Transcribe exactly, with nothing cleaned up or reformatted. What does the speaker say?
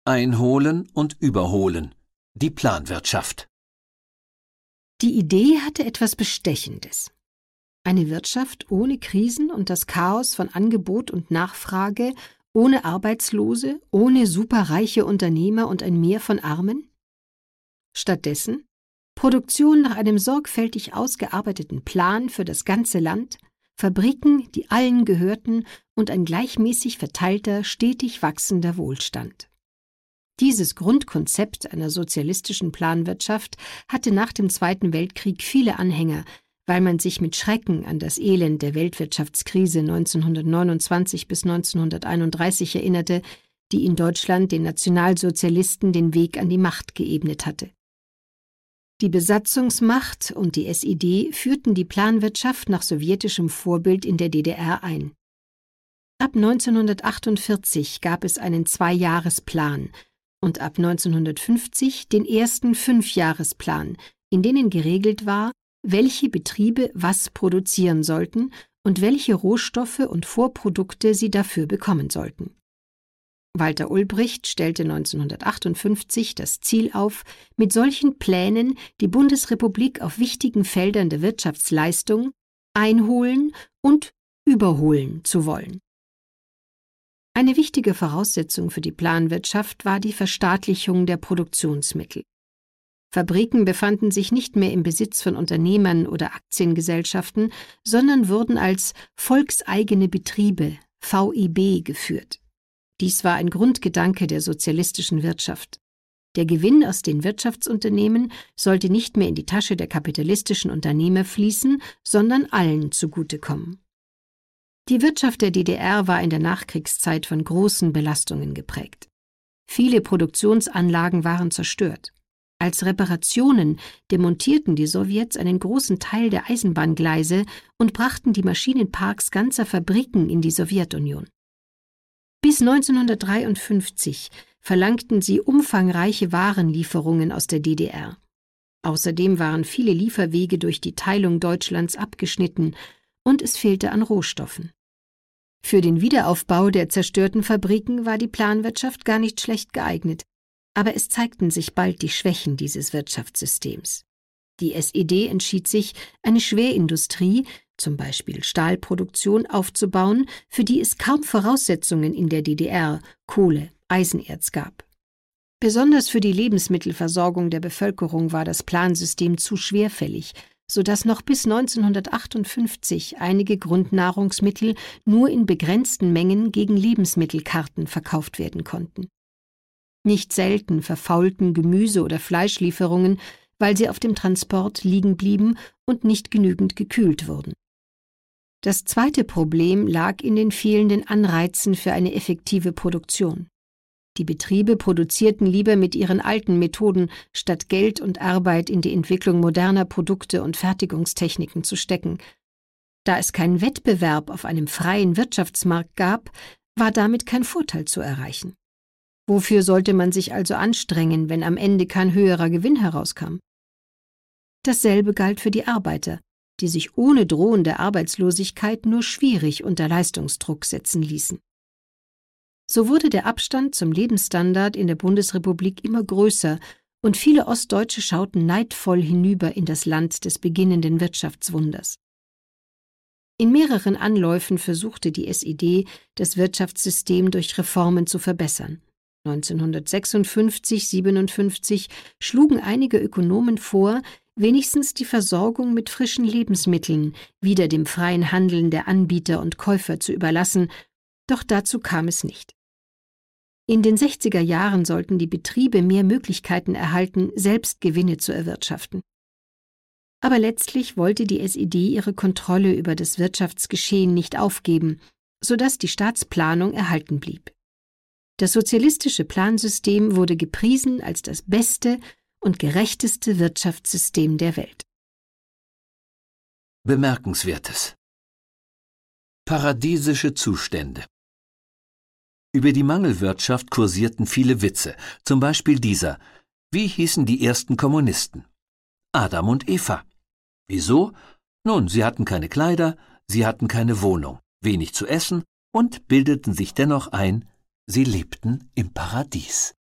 Einholen und Überholen. Die Planwirtschaft. Die Idee hatte etwas Bestechendes. Eine Wirtschaft ohne Krisen und das Chaos von Angebot und Nachfrage, ohne Arbeitslose, ohne superreiche Unternehmer und ein Meer von Armen? Stattdessen Produktion nach einem sorgfältig ausgearbeiteten Plan für das ganze Land, Fabriken, die allen gehörten und ein gleichmäßig verteilter, stetig wachsender Wohlstand. Dieses Grundkonzept einer sozialistischen Planwirtschaft hatte nach dem Zweiten Weltkrieg viele Anhänger, weil man sich mit Schrecken an das Elend der Weltwirtschaftskrise neunzehnhundertneunundzwanzig bis neunzehnhunderteinunddreißig erinnerte, die in Deutschland den Nationalsozialisten den Weg an die Macht geebnet hatte. Die Besatzungsmacht und die S E D führten die Planwirtschaft nach sowjetischem Vorbild in der D D R ein. Ab neunzehnhundertachtundvierzig gab es einen Zweijahresplan und ab neunzehnhundertfünfzig den ersten Fünfjahresplan, in denen geregelt war, welche Betriebe was produzieren sollten und welche Rohstoffe und Vorprodukte sie dafür bekommen sollten. Walter Ulbricht stellte neunzehnhundertachtundfünfzig das Ziel auf, mit solchen Plänen die Bundesrepublik auf wichtigen Feldern der Wirtschaftsleistung einholen und überholen zu wollen. Eine wichtige Voraussetzung für die Planwirtschaft war die Verstaatlichung der Produktionsmittel. Fabriken befanden sich nicht mehr im Besitz von Unternehmern oder Aktiengesellschaften, sondern wurden als volkseigene Betriebe, V E B, geführt. Dies war ein Grundgedanke der sozialistischen Wirtschaft. Der Gewinn aus den Wirtschaftsunternehmen sollte nicht mehr in die Tasche der kapitalistischen Unternehmer fließen, sondern allen zugutekommen. Die Wirtschaft der D D R war in der Nachkriegszeit von großen Belastungen geprägt. Viele Produktionsanlagen waren zerstört. Als Reparationen demontierten die Sowjets einen großen Teil der Eisenbahngleise und brachten die Maschinenparks ganzer Fabriken in die Sowjetunion. Bis neunzehnhundertdreiundfünfzig verlangten sie umfangreiche Warenlieferungen aus der D D R. Außerdem waren viele Lieferwege durch die Teilung Deutschlands abgeschnitten und es fehlte an Rohstoffen. Für den Wiederaufbau der zerstörten Fabriken war die Planwirtschaft gar nicht schlecht geeignet, aber es zeigten sich bald die Schwächen dieses Wirtschaftssystems. Die S E D entschied sich, eine Schwerindustrie, zum Beispiel Stahlproduktion, aufzubauen, für die es kaum Voraussetzungen in der D D R, Kohle, Eisenerz gab. Besonders für die Lebensmittelversorgung der Bevölkerung war das Plansystem zu schwerfällig, sodass noch bis neunzehnhundertachtundfünfzig einige Grundnahrungsmittel nur in begrenzten Mengen gegen Lebensmittelkarten verkauft werden konnten. Nicht selten verfaulten Gemüse- oder Fleischlieferungen, weil sie auf dem Transport liegen blieben und nicht genügend gekühlt wurden. Das zweite Problem lag in den fehlenden Anreizen für eine effektive Produktion. Die Betriebe produzierten lieber mit ihren alten Methoden, statt Geld und Arbeit in die Entwicklung moderner Produkte und Fertigungstechniken zu stecken. Da es keinen Wettbewerb auf einem freien Wirtschaftsmarkt gab, war damit kein Vorteil zu erreichen. Wofür sollte man sich also anstrengen, wenn am Ende kein höherer Gewinn herauskam? Dasselbe galt für die Arbeiter, die sich ohne drohende Arbeitslosigkeit nur schwierig unter Leistungsdruck setzen ließen. So wurde der Abstand zum Lebensstandard in der Bundesrepublik immer größer und viele Ostdeutsche schauten neidvoll hinüber in das Land des beginnenden Wirtschaftswunders. In mehreren Anläufen versuchte die S E D, das Wirtschaftssystem durch Reformen zu verbessern. neunzehnhundertsechsundfünfzig siebenundfünfzig schlugen einige Ökonomen vor, wenigstens die Versorgung mit frischen Lebensmitteln wieder dem freien Handeln der Anbieter und Käufer zu überlassen, doch dazu kam es nicht. In den sechziger Jahren sollten die Betriebe mehr Möglichkeiten erhalten, selbst Gewinne zu erwirtschaften. Aber letztlich wollte die S E D ihre Kontrolle über das Wirtschaftsgeschehen nicht aufgeben, sodass die Staatsplanung erhalten blieb. Das sozialistische Plansystem wurde gepriesen als das beste und gerechteste Wirtschaftssystem der Welt. Bemerkenswertes. Paradiesische Zustände. Über die Mangelwirtschaft kursierten viele Witze, zum Beispiel dieser: Wie hießen die ersten Kommunisten? Adam und Eva. Wieso? Nun, sie hatten keine Kleider, sie hatten keine Wohnung, wenig zu essen und bildeten sich dennoch ein, sie lebten im Paradies.